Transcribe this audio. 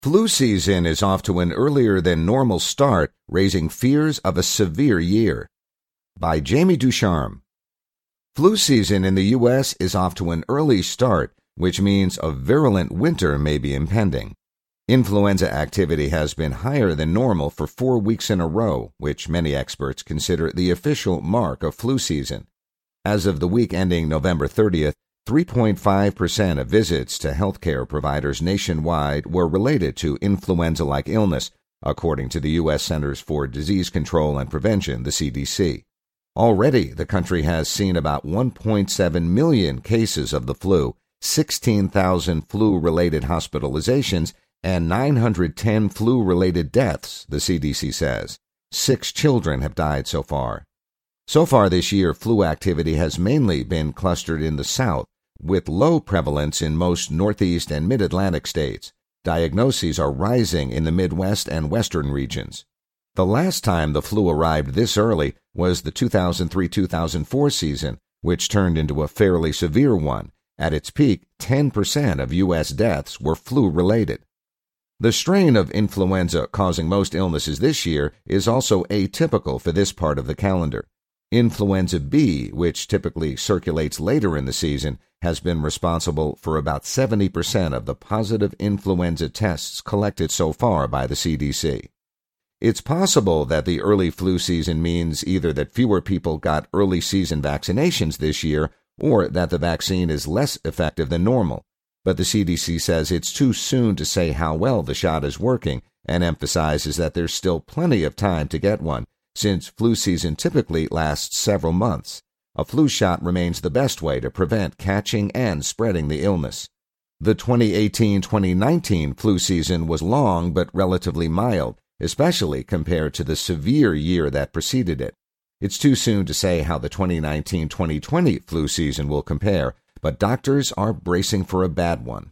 Flu season is off to an earlier than normal start, raising fears of a severe year. By Jamie Ducharme. Flu season in the U.S. is off to an early start, which means a virulent winter may be impending. Influenza activity has been higher than normal for 4 weeks in a row, which many experts consider the official mark of flu season. As of the week ending November 30th, 3.5% of visits to healthcare providers nationwide were related to influenza-like illness, according to the U.S. Centers for Disease Control and Prevention, the CDC. Already, the country has seen about 1.7 million cases of the flu, 16,000 flu-related hospitalizations, and 910 flu-related deaths, the CDC says. 6 children have died so far. So far this year, flu activity has mainly been clustered in the South, with low prevalence in most Northeast and Mid-Atlantic states. Diagnoses are rising in the Midwest and Western regions. The last time the flu arrived this early was the 2003-2004 season, which turned into a fairly severe one. At its peak, 10% of U.S. deaths were flu-related. The strain of influenza causing most illnesses this year is also atypical for this part of the calendar. Influenza B, which typically circulates later in the season, has been responsible for about 70% of the positive influenza tests collected so far by the CDC. It's possible that the early flu season means either that fewer people got early season vaccinations this year or that the vaccine is less effective than normal. But the CDC says it's too soon to say how well the shot is working and emphasizes that there's still plenty of time to get one, since flu season typically lasts several months. A flu shot remains the best way to prevent catching and spreading the illness. The 2018-2019 flu season was long but relatively mild, especially compared to the severe year that preceded it. It's too soon to say how the 2019-2020 flu season will compare, but doctors are bracing for a bad one.